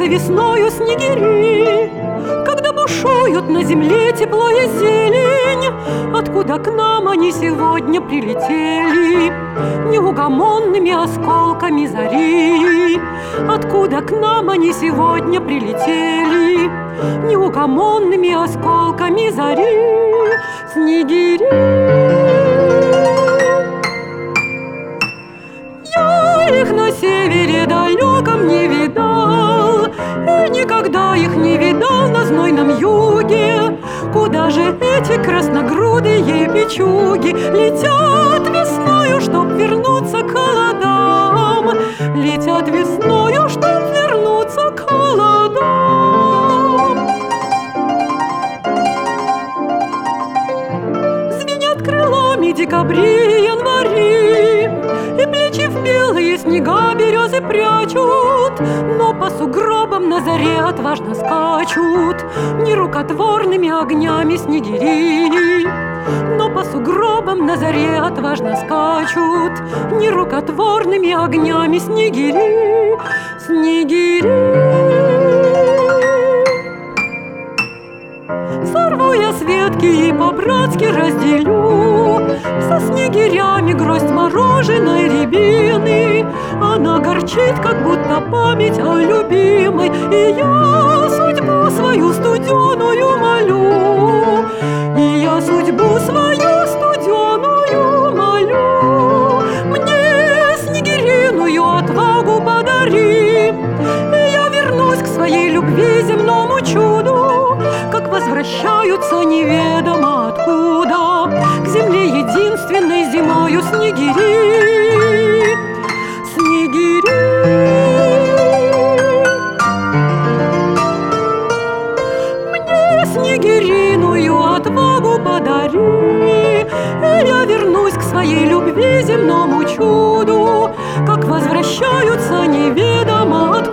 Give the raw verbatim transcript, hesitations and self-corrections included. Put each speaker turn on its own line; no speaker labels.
весною снегири, когда бушуют на земле тепло и зелень. Откуда к нам они сегодня прилетели? Неугомонными осколками зари. Откуда к нам они сегодня прилетели? Неугомонными осколками зари. Снегири. Я их на севере далеком не видал, и никогда их не видал на знойном юге. Куда же эти красногрудые печуги летят весною, чтоб вернуться к холодам? Летят весною, чтоб вернуться к холодам. Звенят крылами декабри, январи, и плечи в белые снега березы прячут, но по сугробам на заре отважно скачут нерукотворными огнями снегири. Но по сугробам на заре отважно скачут нерукотворными огнями снегири. Снегири. Сорву я с ветки и по-братски разделю со снегирями гроздь мороженой рябины. Она горчит, как будто память о любимой, и я судьбу свою студеную молю. И я судьбу свою студеную молю. Мне снегириную отвагу подари, и я вернусь к своей любви, земному чуду, как возвращаются неведомо откуда к земле единственной зимою снегири. Снегири. Мне снегириную отвагу подари, и я вернусь к своей любви, земному чуду, как возвращаются неведомо откуда